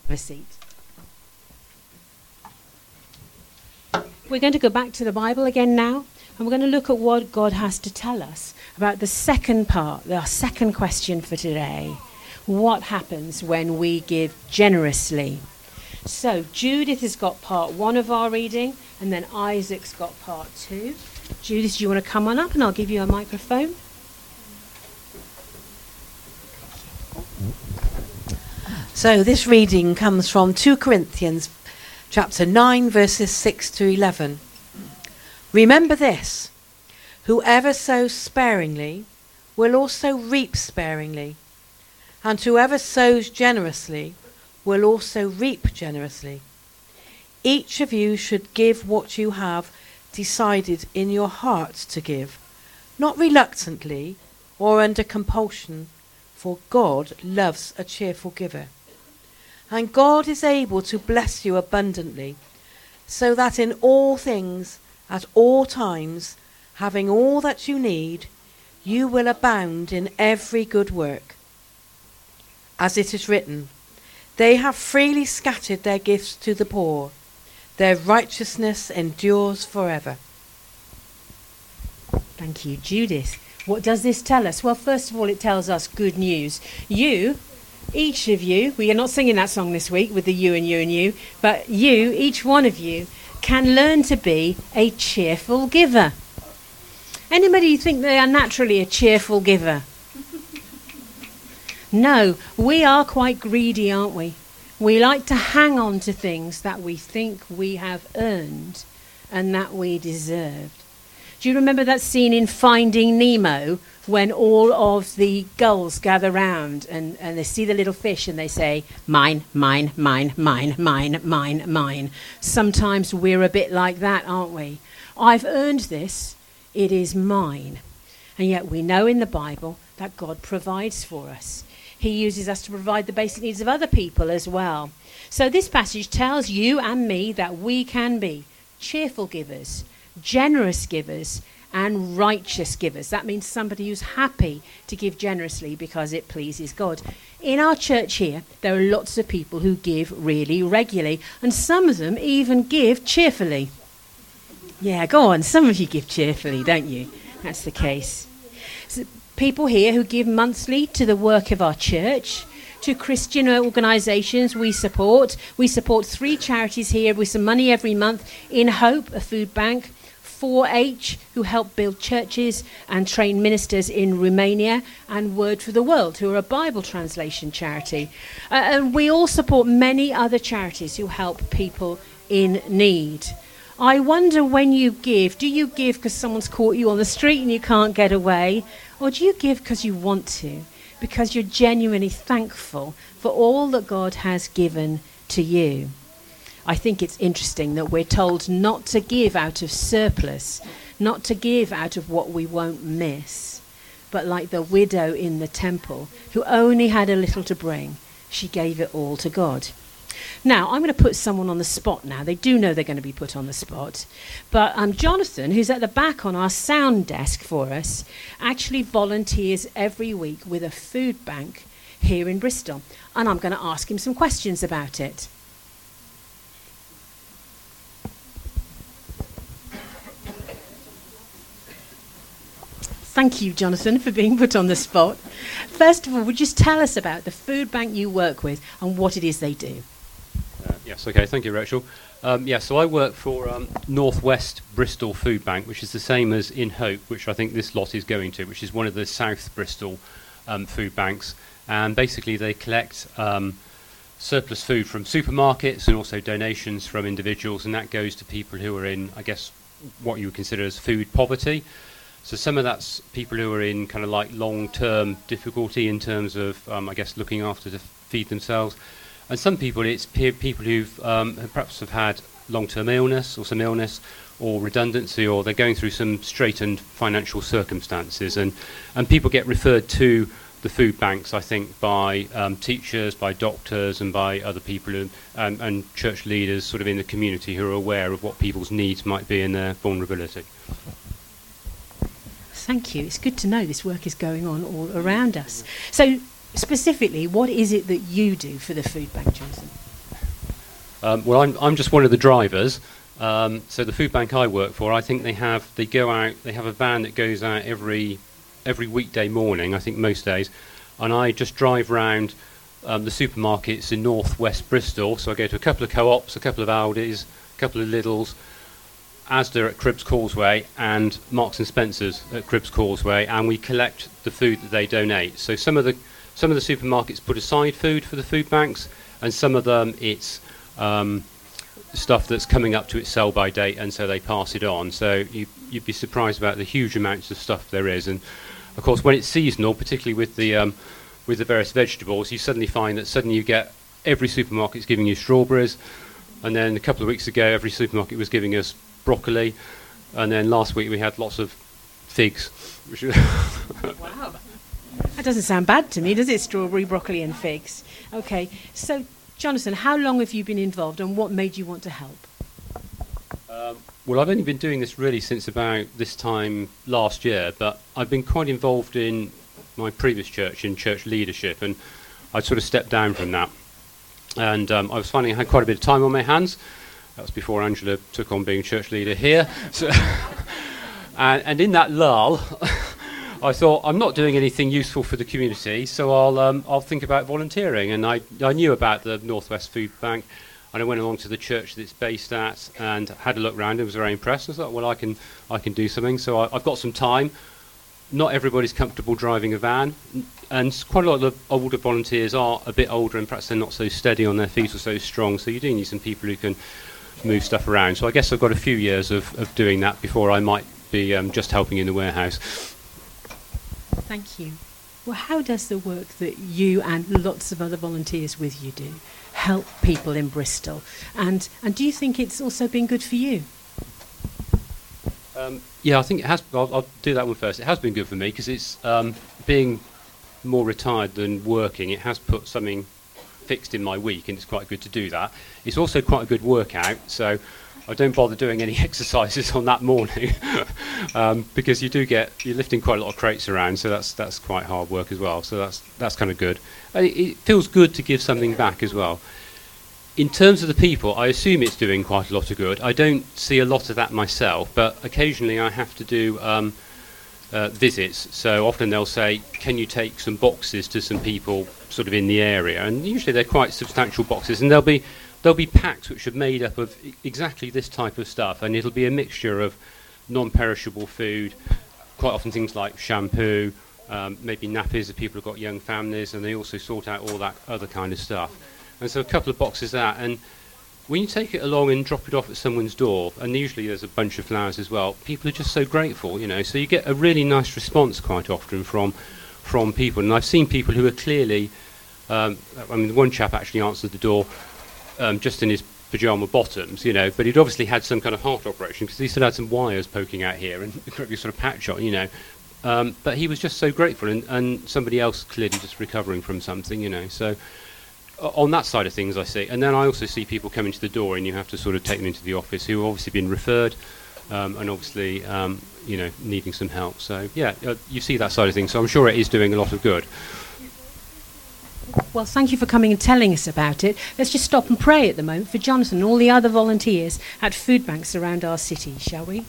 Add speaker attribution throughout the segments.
Speaker 1: Have a seat. We're going to go back to the Bible again now, and we're going to look at what God has to tell us about the second part, our second question for today. What happens when we give generously? So Judith has got part 1 of our reading, and then Isaac's got part 2. Judith, do you want to come on up and I'll give you a microphone?
Speaker 2: So this reading comes from 2 Corinthians chapter 9 verses 6 to 11. Remember this, whoever sows sparingly will also reap sparingly, and whoever sows generously will also reap generously. Each of you should give what you have decided in your heart to give, not reluctantly or under compulsion, for God loves a cheerful giver. And God is able to bless you abundantly, so that in all things, at all times, having all that you need, you will abound in every good work. As it is written, they have freely scattered their gifts to the poor. Their righteousness endures forever.
Speaker 1: Thank you, Judith. What does this tell us? Well, first of all, it tells us good news. You, each of you, we are not singing that song this week with the you and you and you, but you, each one of you, can learn to be a cheerful giver. Anybody think they are naturally a cheerful giver? No, we are quite greedy, aren't we? We like to hang on to things that we think we have earned and that we deserved. Do you remember that scene in Finding Nemo when all of the gulls gather round and they see the little fish and they say, mine, mine, mine, mine, mine, mine, mine. Sometimes we're a bit like that, aren't we? I've earned this, it is mine. And yet we know in the Bible that God provides for us. He uses us to provide the basic needs of other people as well. So this passage tells you and me that we can be cheerful givers, generous givers, and righteous givers. That means somebody who's happy to give generously because it pleases God. In our church here, there are lots of people who give really regularly, and some of them even give cheerfully. Yeah, go on. Some of you give cheerfully, don't you? That's the case. So people here who give monthly to the work of our church, to Christian organisations we support. We support 3 charities here with some money every month. In Hope, a food bank. 4H, who help build churches and train ministers in Romania. And Word for the World, who are a Bible translation charity. And we all support many other charities who help people in need. I wonder when you give, do you give because someone's caught you on the street and you can't get away? Or do you give because you want to? Because you're genuinely thankful for all that God has given to you? I think it's interesting that we're told not to give out of surplus, not to give out of what we won't miss. But like the widow in the temple, who only had a little to bring, she gave it all to God. Now, I'm going to put someone on the spot now. They do know they're going to be put on the spot. But Jonathan, who's at the back on our sound desk for us, actually volunteers every week with a food bank here in Bristol. And I'm going to ask him some questions about it. Thank you, Jonathan, for being put on the spot. First of all, would you just tell us about the food bank you work with and what it is they do?
Speaker 3: Yes, okay, thank you, Rachel. So I work for North West Bristol Food Bank, which is the same as In Hope, which I think this lot is going to, which is one of the South Bristol food banks. And basically they collect surplus food from supermarkets and also donations from individuals, and that goes to people who are in, I guess, what you would consider as food poverty. So some of that's people who are in kind of like long-term difficulty in terms of, I guess, looking after to feed themselves. And some people, it's people who've perhaps have had long-term illness or some illness or redundancy, or they're going through some straitened financial circumstances. And people get referred to the food banks, I think, by teachers, by doctors, and by other people who, and church leaders sort of in the community who are aware of what people's needs might be and their vulnerability.
Speaker 1: Thank you. It's good to know this work is going on all around us. So, specifically, what is it that you do for the food bank, Jonathan?
Speaker 3: Well, I'm just one of the drivers. So the food bank I work for, I think they have a van that goes out every weekday morning, I think most days, and I just drive round the supermarkets in northwest Bristol. So I go to a couple of Co-ops, a couple of Aldi's, a couple of Lidl's, Asda at Cribbs Causeway, and Marks and Spencer's at Cribbs Causeway, and we collect the food that they donate. So some of the supermarkets put aside food for the food banks, and some of them it's stuff that's coming up to its sell-by date, and so they pass it on. So you'd be surprised about the huge amounts of stuff there is. And of course, when it's seasonal, particularly with the various vegetables, you suddenly find that you get every supermarket's giving you strawberries, and then a couple of weeks ago, every supermarket was giving us broccoli, and then last week we had lots of figs.
Speaker 1: Wow. That doesn't sound bad to me, does it? Strawberry, broccoli and figs. Okay, so Jonathan, how long have you been involved, and what made you want to help?
Speaker 3: Well, I've only been doing this really since about this time last year, but I've been quite involved in my previous church, in church leadership, and I'd sort of stepped down from that. And I was finding I had quite a bit of time on my hands. That was before Angela took on being church leader here. So and in that lull, I thought, I'm not doing anything useful for the community, so I'll think about volunteering. And I knew about the Northwest Food Bank, and I went along to the church that it's based at and had a look round and was very impressed. I thought, well, I can do something. So I've got some time. Not everybody's comfortable driving a van, and quite a lot of the older volunteers are a bit older, and perhaps they're not so steady on their feet or so strong, so you do need some people who can move stuff around. So I guess I've got a few years of doing that before I might be just helping in the warehouse.
Speaker 1: Thank you. Well, how does the work that you and lots of other volunteers with you do help people in Bristol? And do you think it's also been good for you?
Speaker 3: Yeah, I think it has. I'll do that one first. It has been good for me because it's being more retired than working. It has put something fixed in my week, and it's quite good to do that. It's also quite a good workout, so I don't bother doing any exercises on that morning because you're lifting quite a lot of crates around, so that's quite hard work as well. So that's kind of good. And it feels good to give something back as well. In terms of the people, I assume it's doing quite a lot of good. I don't see a lot of that myself, but occasionally I have to do visits. So often they'll say, can you take some boxes to some people sort of in the area? And usually they're quite substantial boxes, and there'll be packs which are made up of exactly this type of stuff, and it'll be a mixture of non-perishable food, quite often things like shampoo, maybe nappies if people have got young families, and they also sort out all that other kind of stuff. And so a couple of boxes of that, and when you take it along and drop it off at someone's door, and usually there's a bunch of flowers as well, people are just so grateful, so you get a really nice response quite often from people. And I've seen people who are clearly, one chap actually answered the door just in his pyjama bottoms, but he'd obviously had some kind of heart operation because he still had some wires poking out here and a sort of patch on, but he was just so grateful, and somebody else clearly just recovering from something, so on that side of things I see. And then I also see people coming to the door, and you have to sort of take them into the office who have obviously been referred and obviously needing some help. So yeah, you see that side of things, so I'm sure it is doing a lot of good.
Speaker 1: Well, thank you for coming and telling us about it. Let's just stop and pray at the moment for Jonathan and all the other volunteers at food banks around our city, shall we?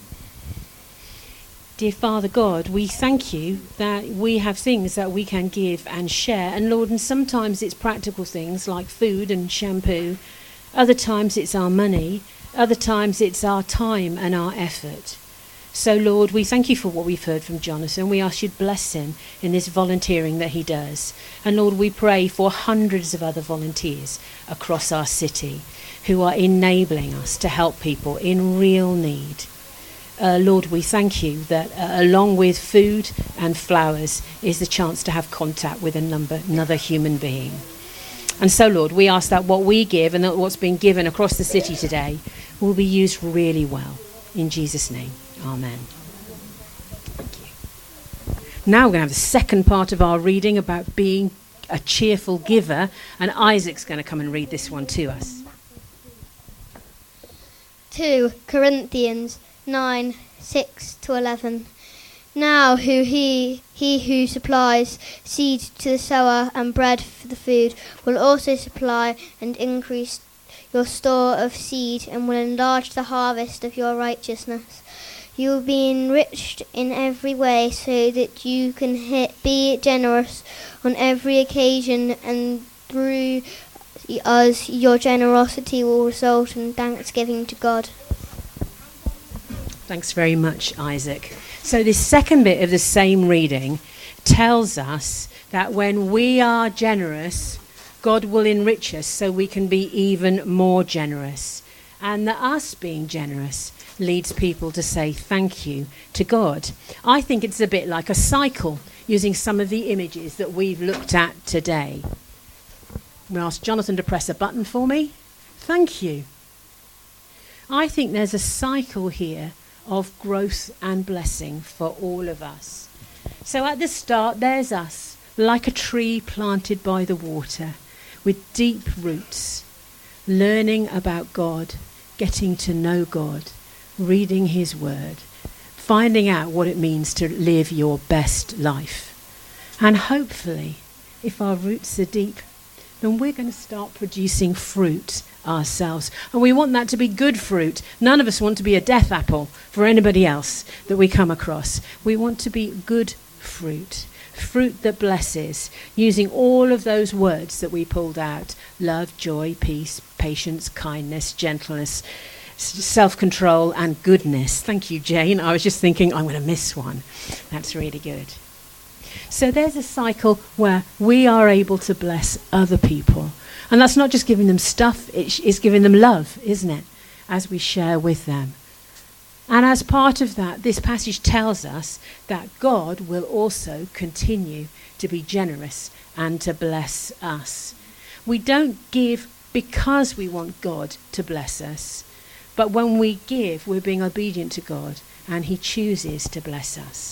Speaker 1: Dear Father God, we thank you that we have things that we can give and share. And Lord, and sometimes it's practical things like food and shampoo. Other times it's our money. Other times it's our time and our effort. So Lord, we thank you for what we've heard from Jonathan. We ask you to bless him in this volunteering that he does. And Lord, we pray for hundreds of other volunteers across our city who are enabling us to help people in real need. Lord, we thank you that along with food and flowers is the chance to have contact with another human being. And so, Lord, we ask that what we give and that what's been given across the city today will be used really well. In Jesus' name, amen. Thank you. Now we're going to have the second part of our reading about being a cheerful giver, and Isaac's going to come and read this one to us.
Speaker 4: 2 Corinthians 9, 6 to 11. Now he who supplies seed to the sower and bread for the food will also supply and increase your store of seed and will enlarge the harvest of your righteousness. You will be enriched in every way so that you can be generous on every occasion, and through us your generosity will result in thanksgiving to God.
Speaker 1: Thanks very much, Isaac. So this second bit of the same reading tells us that when we are generous, God will enrich us so we can be even more generous. And that us being generous leads people to say thank you to God. I think it's a bit like a cycle, using some of the images that we've looked at today. I'm going to ask Jonathan to press a button for me. Thank you. I think there's a cycle here of growth and blessing for all of us. So at the start, there's us, like a tree planted by the water, with deep roots, learning about God, getting to know God, reading his word, finding out what it means to live your best life. And hopefully, if our roots are deep, then we're going to start producing fruit ourselves. And we want that to be good fruit. None of us want to be a death apple for anybody else that we come across. We want to be good fruit. Fruit that blesses, using all of those words that we pulled out: love, joy, peace, patience, kindness, gentleness, self-control, and goodness. Thank you, Jane. I was just thinking, I'm going to miss one. That's really good. So there's a cycle where we are able to bless other people. And that's not just giving them stuff, it's giving them love, isn't it? As we share with them. And as part of that, this passage tells us that God will also continue to be generous and to bless us. We don't give because we want God to bless us. But when we give, we're being obedient to God, and he chooses to bless us.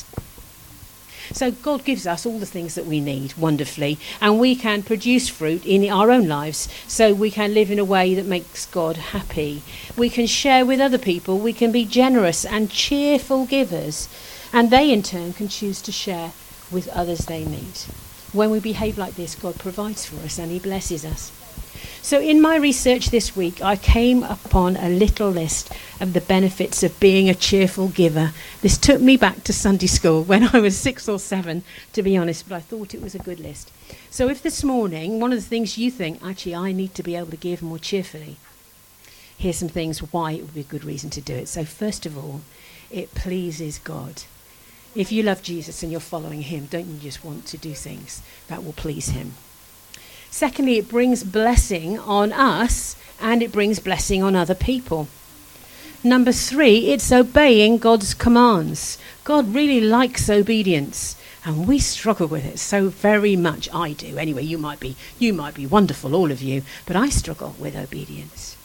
Speaker 1: So God gives us all the things that we need wonderfully, and we can produce fruit in our own lives, so we can live in a way that makes God happy. We can share with other people, we can be generous and cheerful givers, and they in turn can choose to share with others they meet. When we behave like this, God provides for us and he blesses us. So in my research this week, I came upon a little list of the benefits of being a cheerful giver. This took me back to Sunday school when I was 6 or 7, to be honest, but I thought it was a good list. So if this morning, one of the things you think, actually, I need to be able to give more cheerfully, here's some things why it would be a good reason to do it. So first of all, it pleases God. If you love Jesus and you're following him, don't you just want to do things that will please him? Secondly, it brings blessing on us and it brings blessing on other people. Number 3, it's obeying God's commands. God really likes obedience, and we struggle with it so very much. I do. Anyway, you might be wonderful, all of you, but I struggle with obedience.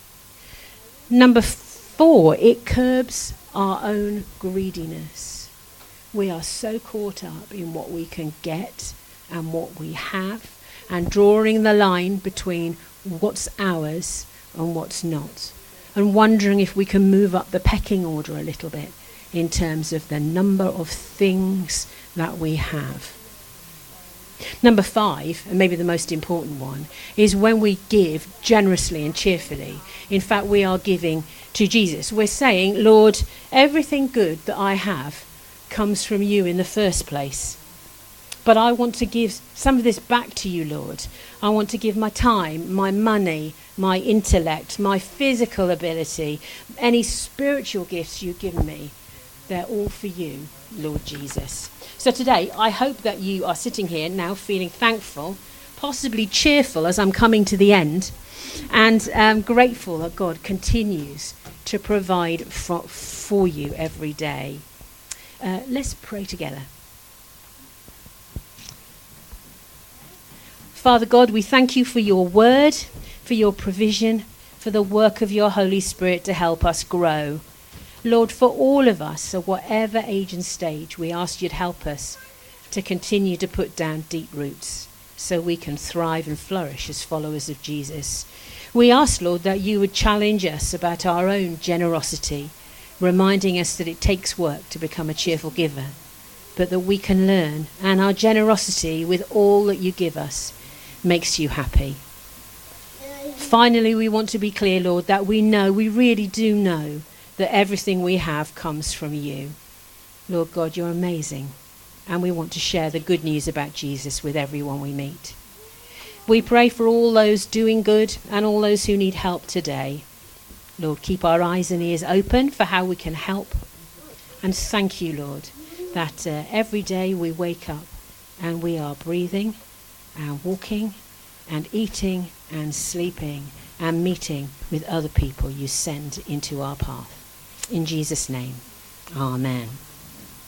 Speaker 1: Number 4, it curbs our own greediness. We are so caught up in what we can get and what we have, and drawing the line between what's ours and what's not, and wondering if we can move up the pecking order a little bit in terms of the number of things that we have. Number 5, and maybe the most important one, is when we give generously and cheerfully. In fact, we are giving to Jesus. We're saying, Lord, everything good that I have comes from you in the first place. But I want to give some of this back to you, Lord. I want to give my time, my money, my intellect, my physical ability, any spiritual gifts you've given me. They're all for you, Lord Jesus. So today, I hope that you are sitting here now feeling thankful, possibly cheerful as I'm coming to the end, and grateful that God continues to provide for you every day. Let's pray together. Father God, we thank you for your word, for your provision, for the work of your Holy Spirit to help us grow. Lord, for all of us, at whatever age and stage, we ask you to help us to continue to put down deep roots so we can thrive and flourish as followers of Jesus. We ask, Lord, that you would challenge us about our own generosity, reminding us that it takes work to become a cheerful giver, but that we can learn, and our generosity with all that you give us makes you happy. Finally, we want to be clear, Lord, that we really do know that everything we have comes from you. Lord God, you're amazing. And we want to share the good news about Jesus with everyone we meet. We pray for all those doing good and all those who need help today. Lord, keep our eyes and ears open for how we can help. And thank you, Lord, that every day we wake up and we are breathing and walking and eating and sleeping and meeting with other people you send into our path. In Jesus' name, amen.